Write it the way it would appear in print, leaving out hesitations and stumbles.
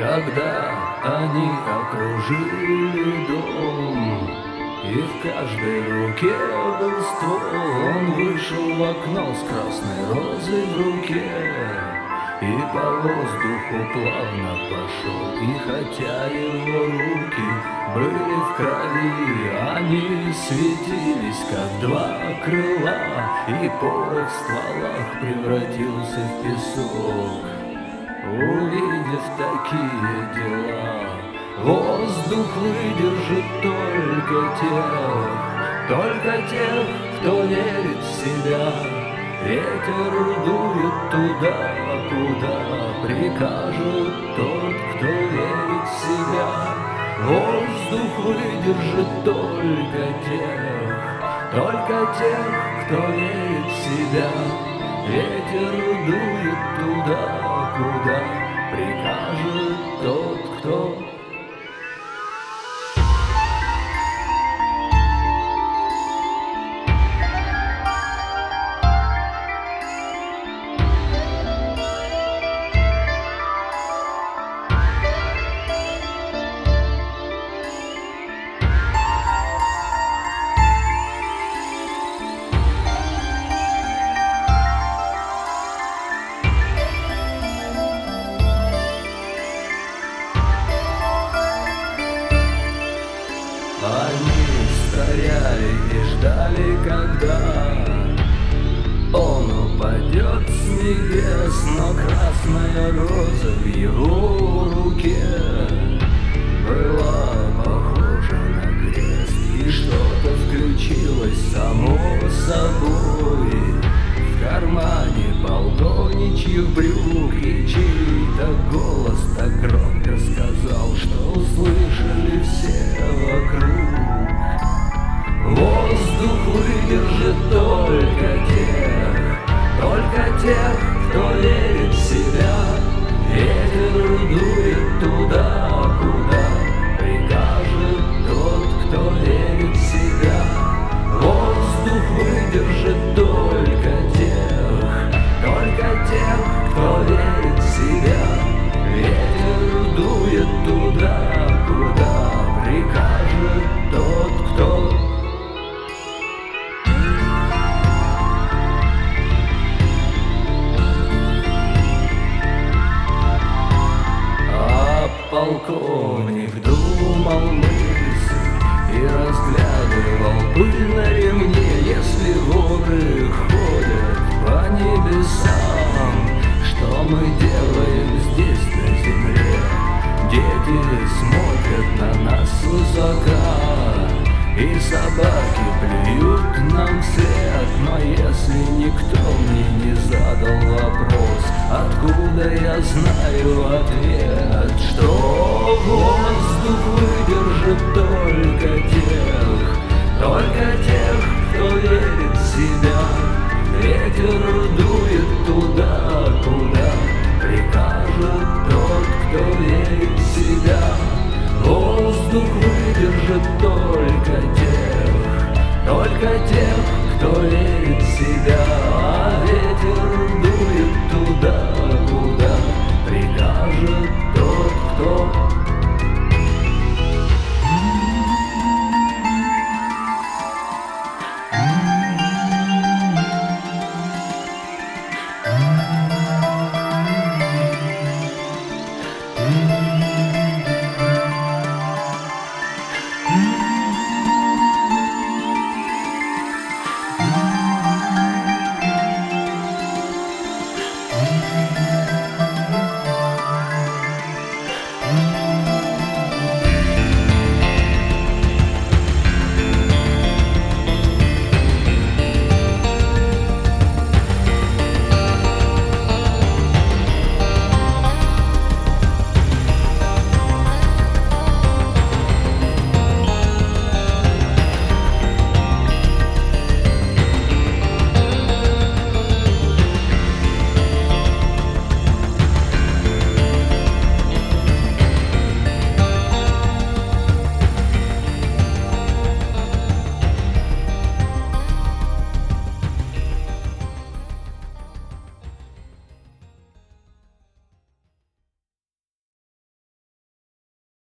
Когда они окружили дом, и в каждой руке был ствол, он вышел в окно с красной розой в руке и по воздуху плавно пошел. И хотя его руки были в крови, они светились, как два крыла, и порох в стволах превратился в песок. Увидев такие дела, воздух выдержит только тех, кто верит в себя. Ветер дует туда, куда прикажет тот, кто верит в себя. Воздух выдержит только тех, кто верит в себя. Ветер дует туда, куда прикажет тот, кто... Они стояли и ждали, когда он упадет с небес, но красная роза в его руке была похожа на крест, и что-то включилось само собой в кармане полковничьих брюк, и чей-то голос так громко сказал, что услышали все вокруг. Воздух выдержит только тех, кто верит в себя. Ветер дует туда, куда прикажет тот, кто верит в себя. Воздух выдержит только тех, кто верит в себя. Ветер дует туда, куда прикажет тот, кто... Полковник думал мысль и разглядывал пыль на ремне. Если воры ходят по небесам, что мы делаем здесь на земле? Дети смотрят на нас свысока, и собаки плюют нам вслед. Но если никто мне не задал вопрос, откуда я знаю ответ? Что воздух выдержит только тех, кто верит в себя. Ветер